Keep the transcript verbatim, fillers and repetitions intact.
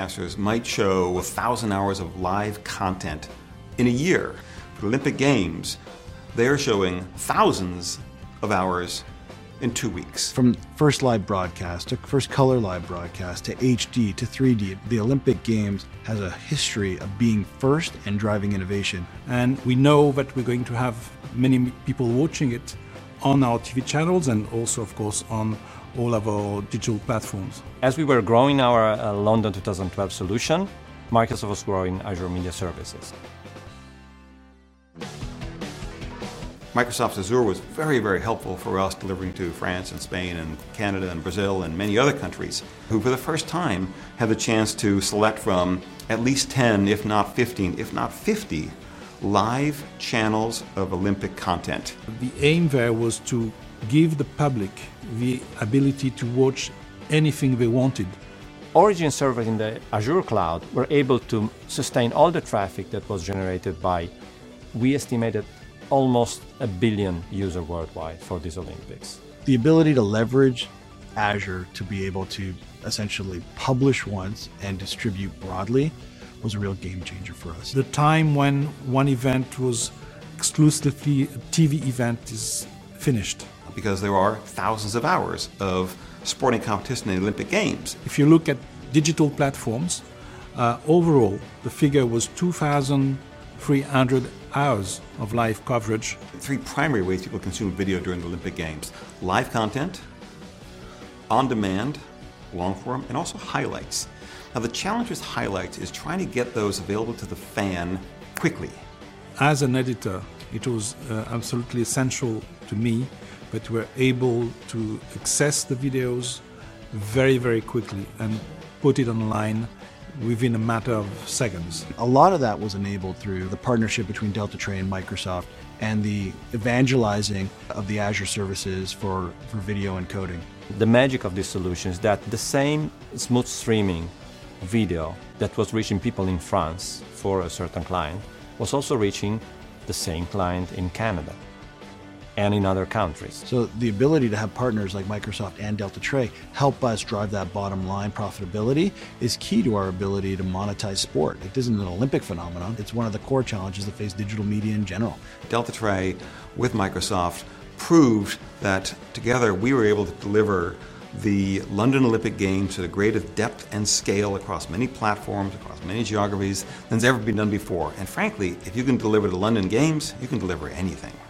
broadcasters might show a thousand hours of live content in a year. For the Olympic Games, they're showing thousands of hours in two weeks. From first live broadcast to first color live broadcast to H D to three D, the Olympic Games has a history of being first and driving innovation. And we know that we're going to have many people watching it on our T V channels and also, of course, on all of our digital platforms. As we were growing our uh, London twenty twelve solution, Microsoft was growing Azure Media Services. Microsoft Azure was very, very helpful for us delivering to France and Spain and Canada and Brazil and many other countries who for the first time had the chance to select from at least ten, if not fifteen, if not fifty live channels of Olympic content. The aim there was to give the public the ability to watch anything they wanted. Origin servers in the Azure cloud were able to sustain all the traffic that was generated by, we estimated, almost a billion users worldwide for these Olympics. The ability to leverage Azure to be able to essentially publish once and distribute broadly was a real game changer for us. The time when one event was exclusively a T V event is finished. Because there are thousands of hours of sporting competition in the Olympic Games. If you look at digital platforms, uh, overall the figure was two thousand three hundred hours of live coverage. Three primary ways people consume video during the Olympic Games: live content, on demand, long form, and also highlights. Now the challenge with highlights is trying to get those available to the fan quickly. As an editor, it was uh, absolutely essential to me that we're able to access the videos very, very quickly and put it online within a matter of seconds. A lot of that was enabled through the partnership between Delta Tray and Microsoft and the evangelizing of the Azure services for, for video encoding. The magic of this solution is that the same smooth streaming video that was reaching people in France for a certain client was also reaching the same client in Canada and in other countries. So the ability to have partners like Microsoft and Delta Tray help us drive that bottom line profitability is key to our ability to monetize sport. It isn't an Olympic phenomenon. It's one of the core challenges that face digital media in general. Delta Tray with Microsoft proved that together we were able to deliver the London Olympic Games to the greatest depth and scale across many platforms, across many geographies than's ever been done before. And frankly, if you can deliver the London Games, you can deliver anything.